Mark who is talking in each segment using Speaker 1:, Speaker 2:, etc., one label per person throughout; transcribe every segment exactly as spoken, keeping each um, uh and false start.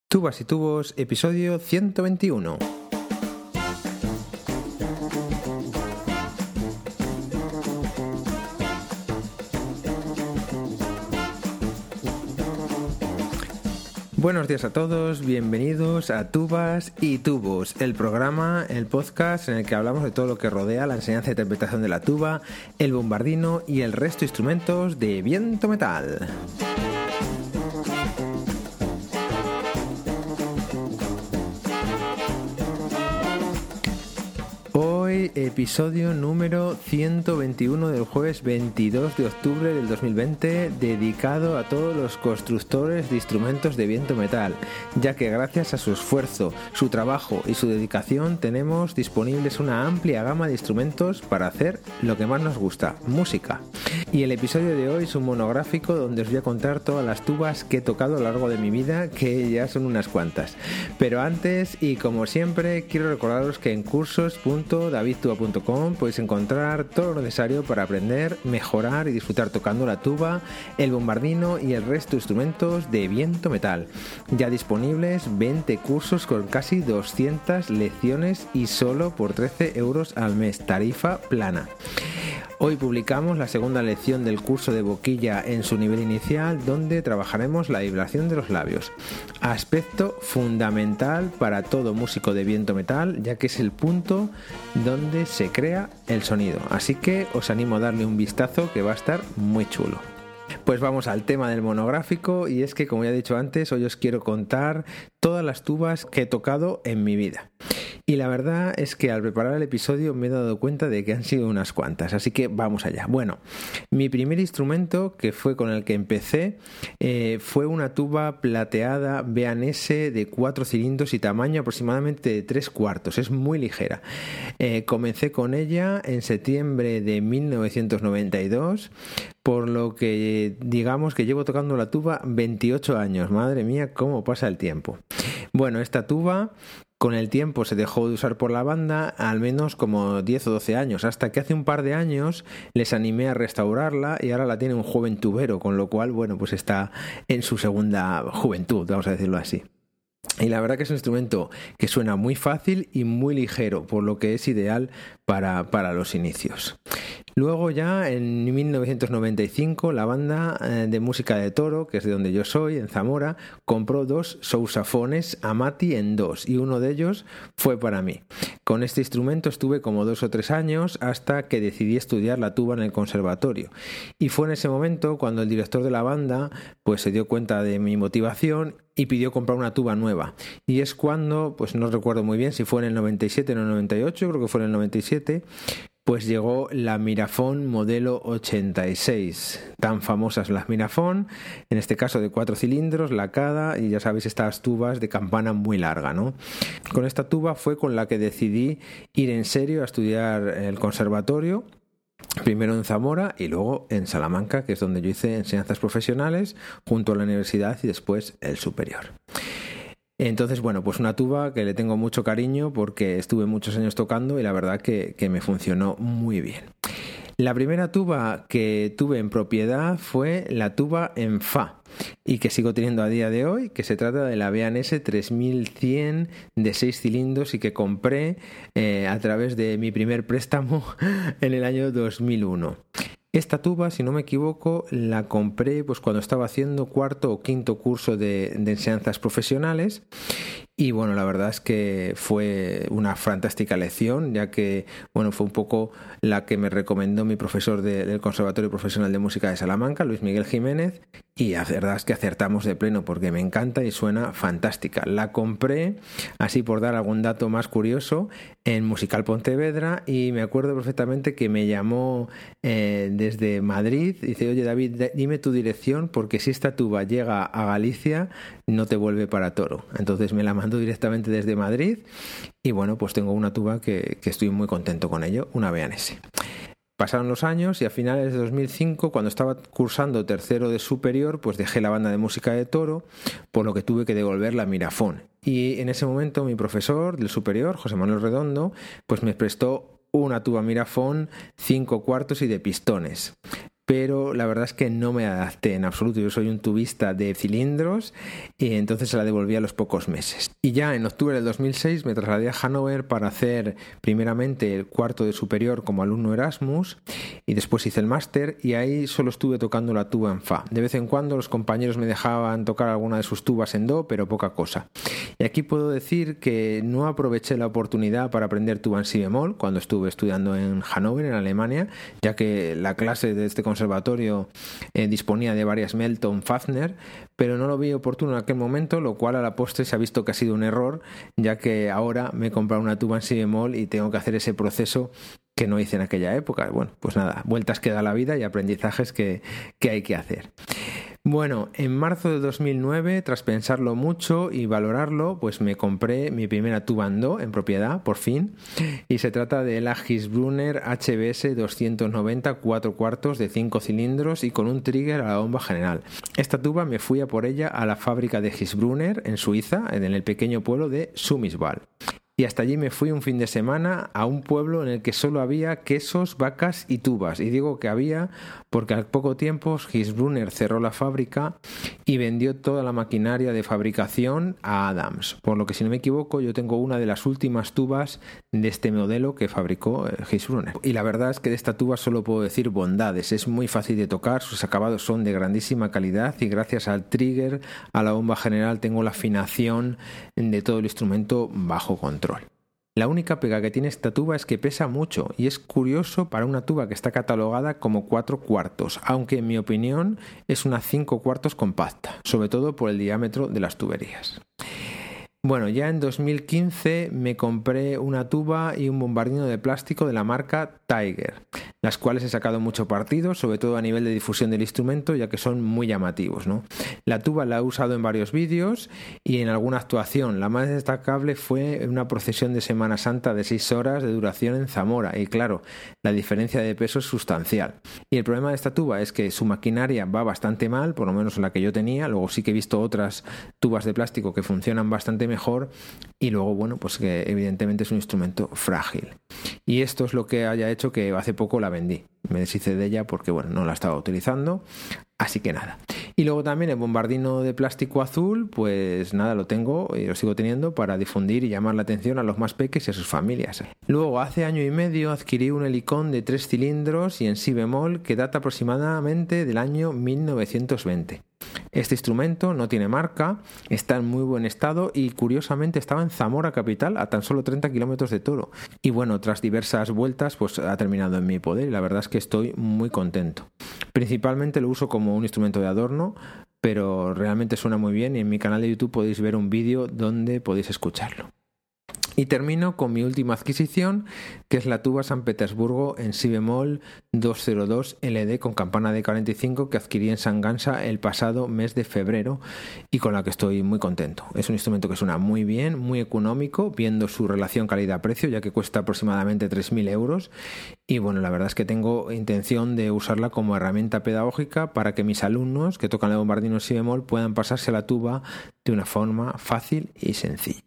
Speaker 1: Tubas y Tubos, episodio ciento veintiuno. Buenos días a todos, bienvenidos a Tubas y Tubos, el programa, el podcast en el que hablamos de todo lo que rodea la enseñanza e interpretación de la tuba, el bombardino y el resto de instrumentos de viento metal. Hoy, episodio número ciento veintiuno del jueves veintidós de octubre del dos mil veinte, dedicado a todos los constructores de instrumentos de viento metal, ya que gracias a su esfuerzo, su trabajo y su dedicación tenemos disponibles una amplia gama de instrumentos para hacer lo que más nos gusta, música. Y el episodio de hoy es un monográfico donde os voy a contar todas las tubas que he tocado a lo largo de mi vida, que ya son unas cuantas. Pero antes, y como siempre, quiero recordaros que en cursos punto david tuba punto com podéis encontrar todo lo necesario para aprender, mejorar y disfrutar tocando la tuba, el bombardino y el resto de instrumentos de viento metal. Ya disponibles veinte cursos con casi doscientas lecciones y solo por trece euros al mes, tarifa plana. Hoy publicamos la segunda lección del curso de boquilla en su nivel inicial, donde trabajaremos la vibración de los labios, aspecto fundamental para todo músico de viento metal, ya que es el punto donde se crea el sonido. Así que os animo a darle un vistazo, que va a estar muy chulo. Pues vamos al tema del monográfico, y es que, como ya he dicho antes, hoy os quiero contar todas las tubas que he tocado en mi vida. Y la verdad es que al preparar el episodio me he dado cuenta de que han sido unas cuantas, así que vamos allá. Bueno, mi primer instrumento, que fue con el que empecé, eh, fue una tuba plateada B and S de cuatro cilindros y tamaño aproximadamente de tres cuartos, es muy ligera. Eh, comencé con ella en septiembre de mil novecientos noventa y dos, por lo que digamos que llevo tocando la tuba veintiocho años. Madre mía, cómo pasa el tiempo. Bueno, esta tuba con el tiempo se dejó de usar por la banda, al menos como diez o doce años, hasta que hace un par de años les animé a restaurarla y ahora la tiene un joven tubero, con lo cual, bueno, pues está en su segunda juventud, vamos a decirlo así. Y la verdad que es un instrumento que suena muy fácil y muy ligero, por lo que es ideal para, para los inicios. Luego ya en mil novecientos noventa y cinco la banda de música de Toro, que es de donde yo soy, en Zamora, compró dos sousafones Amati en dos, y uno de ellos fue para mí. Con este instrumento estuve como dos o tres años hasta que decidí estudiar la tuba en el conservatorio. Y fue en ese momento cuando el director de la banda pues se dio cuenta de mi motivación y pidió comprar una tuba nueva. Y es cuando, pues no recuerdo muy bien si fue en el noventa y siete o en el noventa y ocho, creo que fue en el noventa y siete, pues llegó la Mirafon modelo ochenta y seis. Tan famosas las Mirafon, en este caso de cuatro cilindros, lacada, y ya sabéis, estas tubas de campana muy larga, ¿no? Con esta tuba fue con la que decidí ir en serio a estudiar el conservatorio. Primero en Zamora y luego en Salamanca, que es donde yo hice enseñanzas profesionales junto a la universidad y después el superior. Entonces, bueno, pues una tuba que le tengo mucho cariño porque estuve muchos años tocando y la verdad que, que me funcionó muy bien. La primera tuba que tuve en propiedad fue la tuba en Fa, y que sigo teniendo a día de hoy, que se trata de la B and S tres mil cien de seis cilindros y que compré eh, a través de mi primer préstamo en el año dos mil uno. Esta tuba, si no me equivoco, la compré pues cuando estaba haciendo cuarto o quinto curso de, de enseñanzas profesionales. Y bueno, la verdad es que fue una fantástica lección, ya que bueno, fue un poco la que me recomendó mi profesor de, del Conservatorio Profesional de Música de Salamanca, Luis Miguel Jiménez, y la verdad es que acertamos de pleno porque me encanta y suena fantástica. La compré, así por dar algún dato más curioso, en Musical Pontevedra, y me acuerdo perfectamente que me llamó eh, desde Madrid y dice: oye David, dime tu dirección porque si esta tuba llega a Galicia no te vuelve para Toro. Entonces me la mandó directamente desde Madrid y bueno, pues tengo una tuba que, que estoy muy contento con ello, una B and S. Pasaron los años y a finales de dos mil cinco, cuando estaba cursando tercero de superior, pues dejé la banda de música de Toro, por lo que tuve que devolver la Mirafon. Y en ese momento mi profesor del superior, José Manuel Redondo, pues me prestó una tuba Mirafon cinco cuartos y de pistones. pero la verdad es que no me adapté en absoluto. Yo soy un tubista de cilindros y entonces se la devolví a los pocos meses. Y ya en octubre del dos mil seis me trasladé a Hannover para hacer primeramente el cuarto de superior como alumno Erasmus y después hice el máster, y ahí solo estuve tocando la tuba en fa. De vez en cuando los compañeros me dejaban tocar alguna de sus tubas en do, pero poca cosa. Y aquí puedo decir que no aproveché la oportunidad para aprender tuba en si bemol cuando estuve estudiando en Hannover, en Alemania, ya que la clase de este conservatorio eh, disponía de varias Melton Fafner, pero no lo vi oportuno en aquel momento, lo cual a la postre se ha visto que ha sido un error, ya que ahora me he comprado una tuba en si bemol y tengo que hacer ese proceso que no hice en aquella época. Bueno, pues nada, vueltas que da la vida y aprendizajes que, que hay que hacer. Bueno, en marzo de dos mil nueve, tras pensarlo mucho y valorarlo, pues me compré mi primera tuba en do en propiedad, por fin, y se trata de la Hirschbrunner H B S doscientos noventa cuatro cuartos de cinco cilindros y con un trigger a la bomba general. Esta tuba me fui a por ella a la fábrica de Hirschbrunner en Suiza, en el pequeño pueblo de Sumiswald. Y hasta allí me fui un fin de semana a un pueblo en el que solo había quesos, vacas y tubas. Y digo que había porque al poco tiempo Hirschbrunner cerró la fábrica y vendió toda la maquinaria de fabricación a Adams. Por lo que, si no me equivoco, yo tengo una de las últimas tubas de este modelo que fabricó Hirschbrunner. Y la verdad es que de esta tuba solo puedo decir bondades. Es muy fácil de tocar, sus acabados son de grandísima calidad y gracias al trigger, a la bomba general, tengo la afinación de todo el instrumento bajo control. La única pega que tiene esta tuba es que pesa mucho, y es curioso para una tuba que está catalogada como cuatro cuartos, aunque en mi opinión es una cinco cuartos compacta, sobre todo por el diámetro de las tuberías. Bueno, ya en dos mil quince me compré una tuba y un bombardino de plástico de la marca Tiger, las cuales he sacado mucho partido, sobre todo a nivel de difusión del instrumento, ya que son muy llamativos, ¿no? La tuba la he usado en varios vídeos y en alguna actuación. La más destacable fue una procesión de Semana Santa de seis horas de duración en Zamora, y claro, la diferencia de peso es sustancial. Y el problema de esta tuba es que su maquinaria va bastante mal, por lo menos la que yo tenía. Luego sí que he visto otras tubas de plástico que funcionan bastante mejor, y luego, bueno, pues que evidentemente es un instrumento frágil. Y esto es lo que haya hecho que hace poco la vendí. Me deshice de ella porque, bueno, no la estaba utilizando, así que nada. Y luego también el bombardino de plástico azul, pues nada, lo tengo y lo sigo teniendo para difundir y llamar la atención a los más peques y a sus familias. Luego, hace año y medio adquirí un Helicon de tres cilindros y en si bemol que data aproximadamente del año mil novecientos veinte. Este instrumento no tiene marca, está en muy buen estado y curiosamente estaba en Zamora capital, a tan solo treinta kilómetros de Toro. Y bueno, tras diversas vueltas, pues ha terminado en mi poder y la verdad es que estoy muy contento. Principalmente lo uso como un instrumento de adorno, pero realmente suena muy bien y en mi canal de YouTube podéis ver un vídeo donde podéis escucharlo. Y termino con mi última adquisición, que es la tuba San Petersburgo en si bemol doscientos dos L D con campana de cuarenta y cinco que adquirí en San Gansa el pasado mes de febrero y con la que estoy muy contento. Es un instrumento que suena muy bien, muy económico, viendo su relación calidad-precio, ya que cuesta aproximadamente tres mil euros. Y bueno, la verdad es que tengo intención de usarla como herramienta pedagógica para que mis alumnos que tocan el bombardino en si bemol puedan pasarse a la tuba de una forma fácil y sencilla.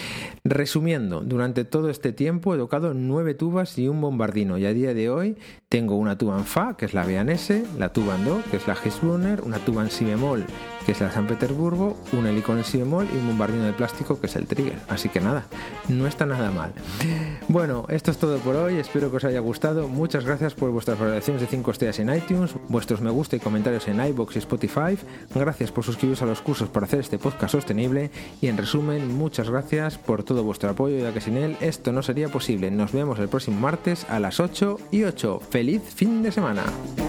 Speaker 1: Resumiendo, durante todo este tiempo he tocado nueve tubas y un bombardino, y a día de hoy tengo una tuba en fa, que es la Beanese, la tuba en do, que es la Hirschbrunner, una tuba en si bemol, que es la San Petersburgo, un Helicon en si bemol y un bombardino de plástico, que es el Trigger. Así que nada, no está nada mal. Bueno, esto es todo por hoy, espero que os haya gustado. Muchas gracias por vuestras valoraciones de cinco estrellas en iTunes, vuestros me gusta y comentarios en iVoox y Spotify. Gracias por suscribiros a los cursos para hacer este podcast sostenible y, en resumen, muchas gracias por todo vuestro apoyo, ya que sin él esto no sería posible. Nos vemos el próximo martes a las ocho y ocho. ¡Feliz fin de semana!